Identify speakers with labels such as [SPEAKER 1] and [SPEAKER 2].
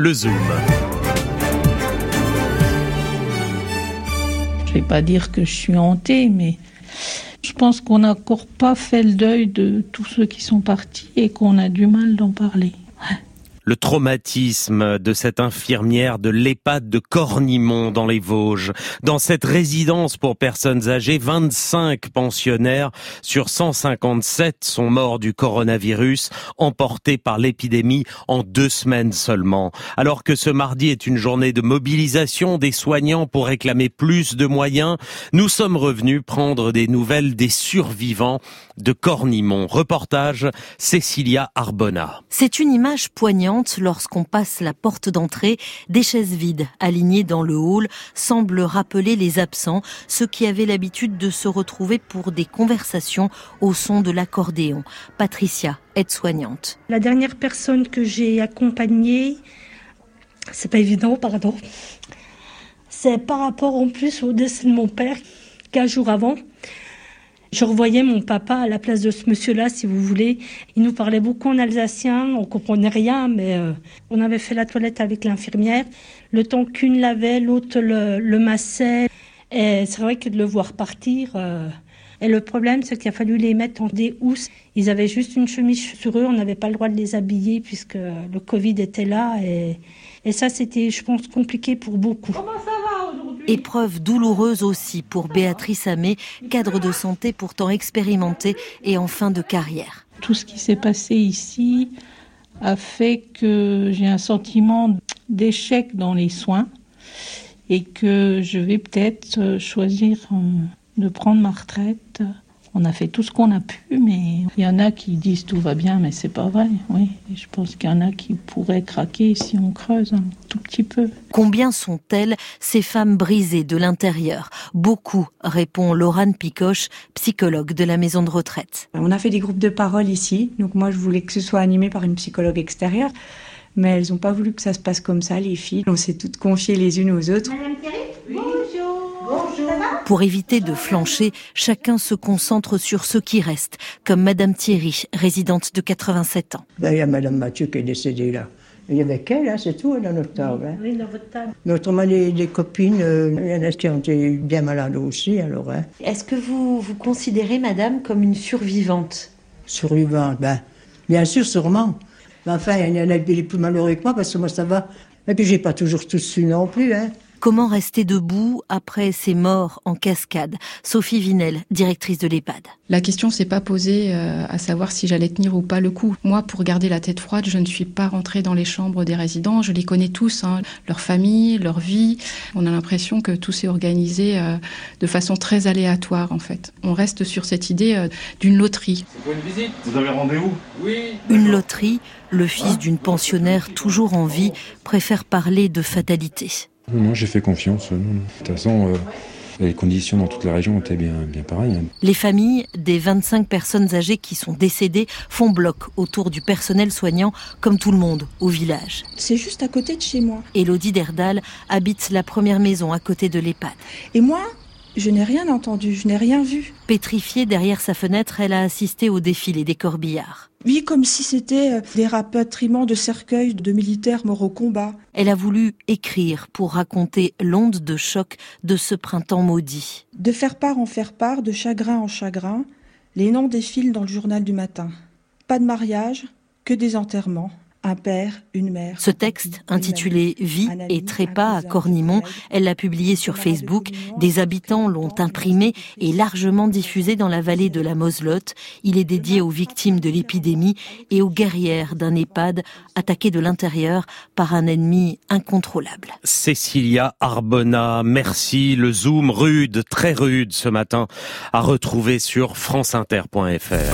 [SPEAKER 1] le Zoom.
[SPEAKER 2] Je vais pas dire que je suis hantée, mais je pense qu'on n'a encore pas fait le deuil de tous ceux qui sont partis et qu'on a du mal d'en parler.
[SPEAKER 1] Le traumatisme de cette infirmière de l'EHPAD de Cornimont dans les Vosges. Dans cette résidence pour personnes âgées, 25 pensionnaires sur 157 sont morts du coronavirus, emportés par l'épidémie en 2 semaines seulement. Alors que ce mardi est une journée de mobilisation des soignants pour réclamer plus de moyens, nous sommes revenus prendre des nouvelles des survivants de Cornimont. Reportage Cécilia Arbona.
[SPEAKER 3] C'est une image poignante lorsqu'on passe la porte d'entrée. Des chaises vides alignées dans le hall semblent rappeler les absents, ceux qui avaient l'habitude de se retrouver pour des conversations au son de l'accordéon. Patricia, aide-soignante.
[SPEAKER 4] La dernière personne que j'ai accompagnée, c'est pas évident, pardon. C'est par rapport en plus au décès de mon père, 15 jours avant. Je revoyais mon papa à la place de ce monsieur-là, si vous voulez. Il nous parlait beaucoup en alsacien, on comprenait rien, mais on avait fait la toilette avec l'infirmière. Le temps qu'une lavait, l'autre le massait. Et c'est vrai que de le voir partir... Et le problème, c'est qu'il a fallu les mettre en des housses. Ils avaient juste une chemise sur eux, on n'avait pas le droit de les habiller puisque le Covid était là. Et ça, c'était, je pense, compliqué pour beaucoup.
[SPEAKER 3] Comment ça va aujourd'hui ? Épreuve douloureuse aussi pour Béatrice Amé, cadre de santé pourtant expérimenté et en fin de carrière.
[SPEAKER 2] Tout ce qui s'est passé ici a fait que j'ai un sentiment d'échec dans les soins et que je vais peut-être choisir de prendre ma retraite. On a fait tout ce qu'on a pu, mais il y en a qui disent tout va bien, mais c'est pas vrai. Oui, et je pense qu'il y en a qui pourraient craquer si on creuse un tout petit peu.
[SPEAKER 3] Combien sont-elles, ces femmes brisées de l'intérieur ? Beaucoup, répond Laurane Picoche, psychologue de la maison de retraite.
[SPEAKER 5] On a fait des groupes de parole ici, donc moi je voulais que ce soit animé par une psychologue extérieure, mais elles n'ont pas voulu que ça se passe comme ça, les filles. On s'est toutes confiées les unes aux autres.
[SPEAKER 4] Madame Thierry ? Oui. Bonjour.
[SPEAKER 3] Pour éviter de flancher, chacun se concentre sur ce qui reste, comme Madame Thierry, résidente de 87 ans.
[SPEAKER 6] Il y a Madame Mathieu qui est décédée là. Il y avait qu'elle, hein, c'est tout, dans notre table. Hein.
[SPEAKER 4] Oui, dans votre table.
[SPEAKER 6] Mais autrement, les copines, il y en a qui ont été bien malades aussi, alors. Hein.
[SPEAKER 3] Est-ce que vous vous considérez, Madame, comme une survivante ?
[SPEAKER 6] Survivante, bien sûr, sûrement. Mais enfin, il y en a les plus malheureux que moi, parce que moi, ça va. Et puis, j'ai pas toujours tout su non plus, hein.
[SPEAKER 3] Comment rester debout après ces morts en cascade ? Sophie Vinel, directrice de l'EHPAD.
[SPEAKER 7] La question s'est pas posée à savoir si j'allais tenir ou pas le coup. Moi, pour garder la tête froide, je ne suis pas rentrée dans les chambres des résidents. Je les connais tous, leur famille, leur vie. On a l'impression que tout s'est organisé de façon très aléatoire, en fait. On reste sur cette idée d'une loterie.
[SPEAKER 8] C'est pour une visite ? Vous avez rendez-vous ? Oui.
[SPEAKER 3] Une loterie, le fils d'une pensionnaire toujours en vie préfère parler de fatalité.
[SPEAKER 9] Non, j'ai fait confiance. De toute façon, les conditions dans toute la région étaient bien pareilles.
[SPEAKER 3] Les familles des 25 personnes âgées qui sont décédées font bloc autour du personnel soignant, comme tout le monde au village.
[SPEAKER 10] C'est juste à côté de chez moi.
[SPEAKER 3] Élodie Derdal habite la première maison à côté de l'EHPAD.
[SPEAKER 10] Et moi, je n'ai rien entendu, je n'ai rien vu.
[SPEAKER 3] Pétrifiée derrière sa fenêtre, elle a assisté au défilé des corbillards.
[SPEAKER 10] Oui, comme si c'était des rapatriements de cercueils de militaires morts au combat.
[SPEAKER 3] Elle a voulu écrire pour raconter l'onde de choc de ce printemps maudit.
[SPEAKER 10] De faire part en faire part, de chagrin en chagrin, les noms défilent dans le journal du matin. Pas de mariage, que des enterrements. Un père, une mère.
[SPEAKER 3] Ce texte, intitulé « Vie et trépas à Cornimont », elle l'a publié sur Facebook. Des habitants l'ont imprimé et largement diffusé dans la vallée de la Moselotte. Il est dédié aux victimes de l'épidémie et aux guerrières d'un EHPAD attaqué de l'intérieur par un ennemi incontrôlable.
[SPEAKER 1] Cécilia Arbona, merci. Le Zoom rude, très rude ce matin, à retrouver sur franceinter.fr.